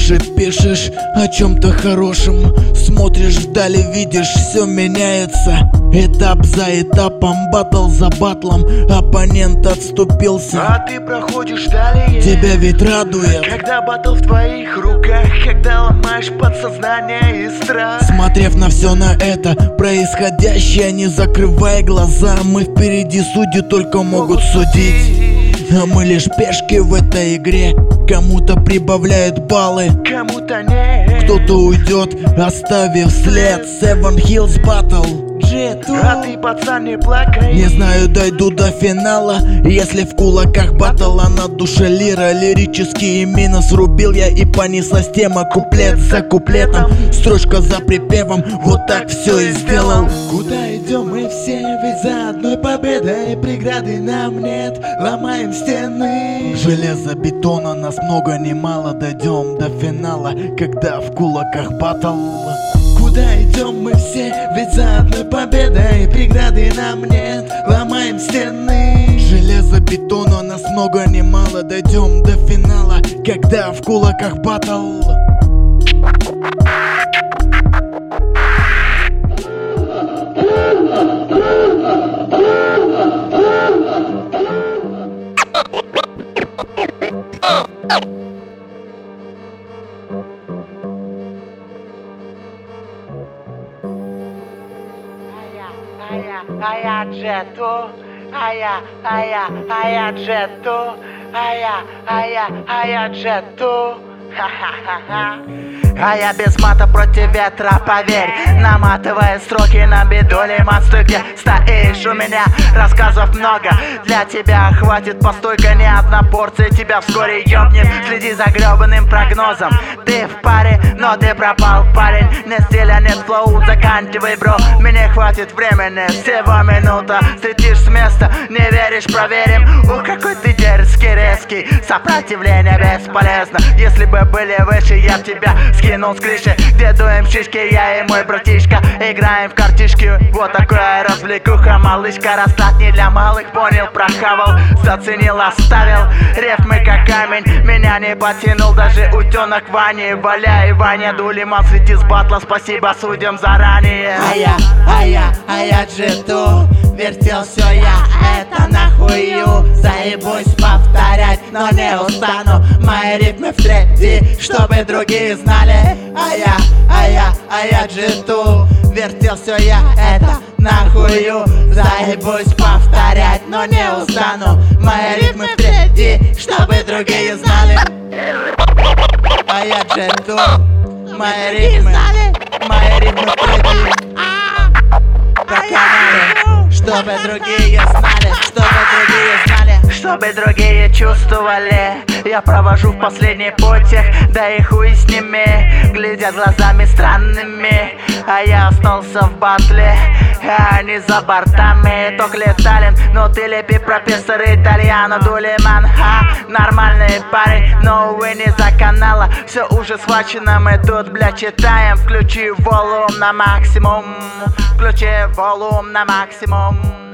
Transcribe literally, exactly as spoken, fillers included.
же пишешь о чем-то хорошем, смотришь вдали, видишь, все меняется. Этап за этапом, батл за батлом, оппонент отступился, а ты проходишь далее. Тебя ведь радует, когда батл в твоих руках, когда ломаешь подсознание и страх. Смотрев на все на это происходящее, не закрывай глаза. Мы впереди, судьи только могут судить, а мы лишь пешки в этой игре. Кому-то прибавляют баллы, кому-то нет. Кто-то уйдет, оставив след. Seven Hills Battle, а ты, пацан, не плакай. Не знаю, дойду до финала, если в кулаках батл, а на душе лира. Лирические мины срубил я и понеслась тема. Куплет за куплетом, строчка за припевом. Вот так все и сделал. Куда идем мы все, ведь за одной победой преграды нам нет. Ломаем стены. Железобетона нас много не мало, дойдем до финала, когда в кулаках батл. Куда идем мы все, ведь за одной победой преграды нам нет. Ломаем стены. Железобетона нас много не мало, дойдем до финала, когда в кулаках батл. Ая Джетто, ая, ая, ая Джетто, ая, ая, ая Джетто, ха-ха-ха-ха. А я без мата против ветра, поверь. Наматывая строки на бедоли, мосты, где стоишь у меня. Рассказов много, для тебя хватит постойка. Ни одна порция тебя вскоре ёбнет. Следи за грёбаным прогнозом. Ты в паре, но ты пропал, парень. Нет стиля, нет флоу, заканчивай, бро. Мне хватит времени, всего минута. Слетишь с места, не веришь, проверим. У, какой ты дерзкий, резкий. Сопротивление бесполезно. Если бы были выше, я б тебя скинул с крыши, где дуем шишки, я и мой братишка. Играем в картишки, вот такая развлекуха. Малышка, расклад не для малых, понял, прохавал, заценил, оставил. Рифмы как камень, меня не потянул даже утенок Вани. Валяй, Ваня, Дулиман, слети с батла, спасибо судьям заранее. А я, а я, а я Джетто, вертел все я, это нахую. Заебусь повторять, но не устану. Мои ритмы в трети, чтобы другие знали. А я, а я, а я Джетто, вертел все я, это нахую. Заебусь повторять, но не устану. Мои ритмы в трети, чтобы другие знали. А я Джетто, мои ритмы, мои ритмы в трети. Проканали, чтобы другие знали, чтобы другие знали, чтобы другие чувствовали. Я провожу в последний потяг, да и хуй с ними. Глядят глазами странными, а я остался в батле, а они за бортами. Ток летален, но ты лепи профессор Итальяно Дулиман, ха, нормальный парень, но увы не за канала. Все уже схвачено, мы тут, бля, читаем. Включи волум на максимум, включи волум на максимум.